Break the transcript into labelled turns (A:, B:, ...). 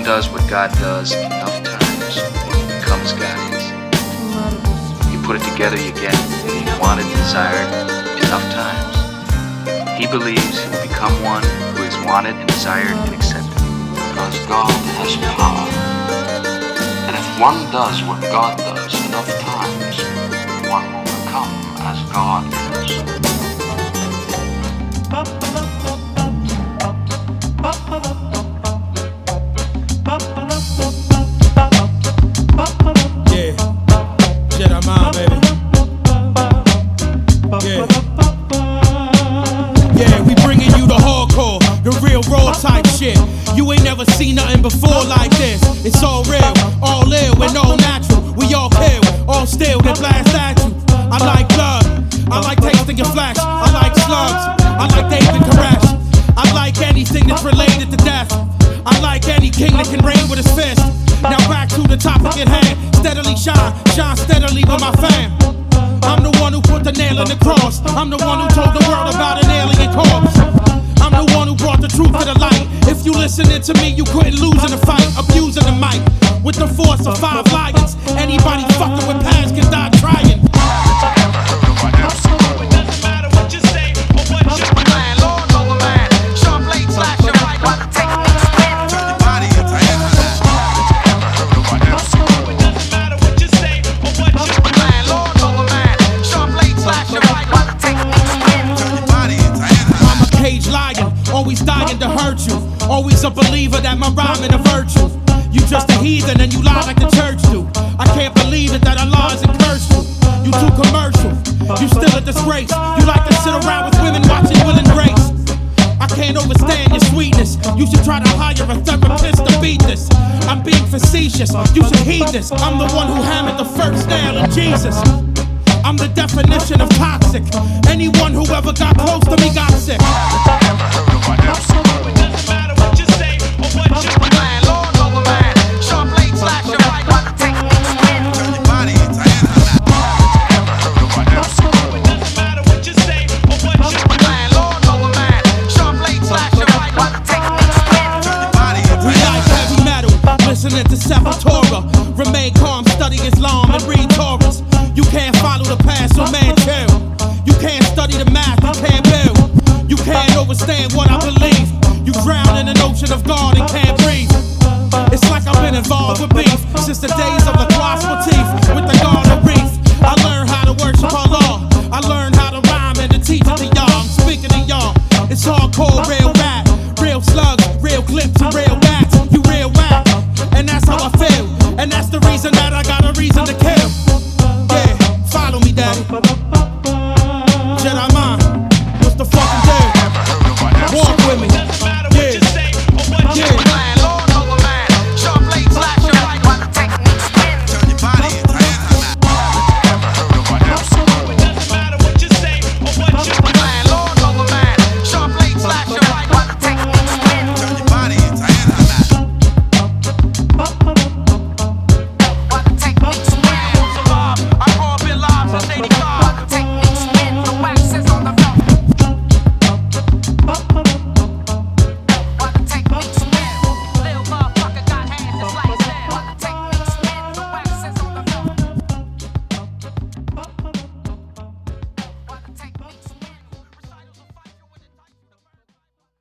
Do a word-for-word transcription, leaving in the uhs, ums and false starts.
A: one does what God does enough times, it becomes guidance. You put it together, you get being wanted and desired enough times. He believes he will become one who is wanted and desired and accepted.
B: Because God has power. And if one does what God does enough times, one will become as God is.
C: Yeah, Jedi mind, baby. Yeah, yeah, we bringing you the hardcore, the real raw type shit. You ain't never seen nothing before like this. It's all real, all ill, and all natural. We all kill, all still, they blast at you. I like blood, I like tasting your flesh. I like slugs, I like David Koresh. I like anything that's related to death. I like any king that can reign with his fist. Now back to the topic at hand. Steadily shine, shine steadily with my fam. I'm the one who put the nail in the cross. I'm the one who told the world about an alien corpse. I'm the one who brought the truth to the light. If you listening to me, you couldn't lose in a fight. Abusing the mic with the force of five lions. Anybody fucking with past can die trying. Always dying to hurt you. Always a believer that my rhyming a virtue. You just a heathen and you lie like the church do. I can't believe it that Allah has cursed you. You too commercial. You still a disgrace. You like to sit around with women watching Will and Grace. I can't understand your sweetness. You should try to hire a therapist to beat this. I'm being facetious. You should heed this. I'm the one who hammered the first nail in Jesus. I'm the definition of toxic. Anyone who ever got close to me got sick. Listening to Sepultura, remain calm, study Islam and read Taurus. You can't follow the past, so man chill. You can't study the math, you can't build. You can't understand what I believe. You drown in an ocean of God and can't breathe. It's like I've been involved with beef since the days of the